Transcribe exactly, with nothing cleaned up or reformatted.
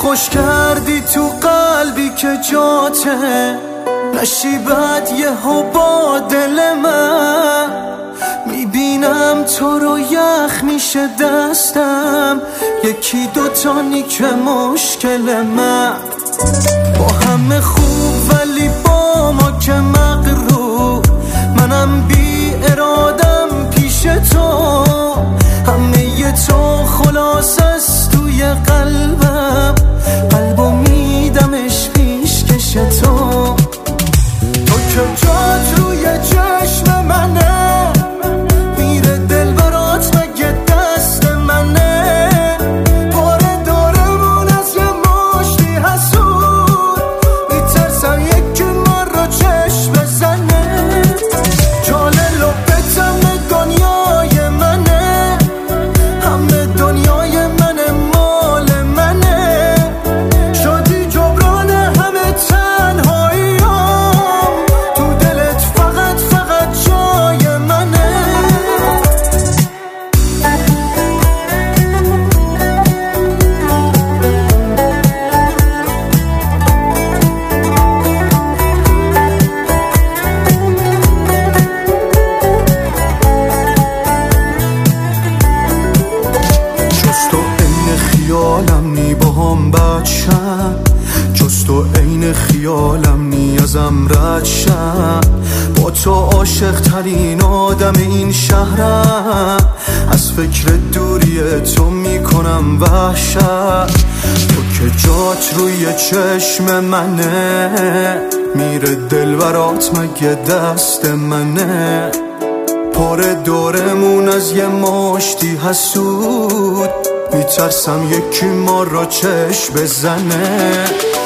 خوش کردی تو قلبی که جاته نشیبت یه با دل من. میبینم تو رو یخ میشه دستم، یکی دوتانی که مشکل من. با همه خوب ولی با ما که مغرور، منم بی ارادم پیش تو. همه ی تو خلاص است توی قلبم، قلبو میدمش پیشکش تو. تو که جات روی چشم منه، میره دل برات مگه دست منه. پاره دارمون از یه مشتی حسود، میترسم یکی ما رو چشم بزنه. جان لبتم دنیای منه، همه دنیای منه مال منه. شدی جبران همه تنهاییام، تو دلت فقط فقط جای منه. جز تو عین خیالم نی با هم بد شم، جز تو عین خیالم نی ازم رد شم. با تو عاشق ترین آدم این شهرم، از فکر دوری تو میکنم وحشت. تو که جات روی چشم منه، میره دل برات مگه دست منه. پاره دورمون از یه مشتی حسود، میترسم یکی ما را چشم بزنه.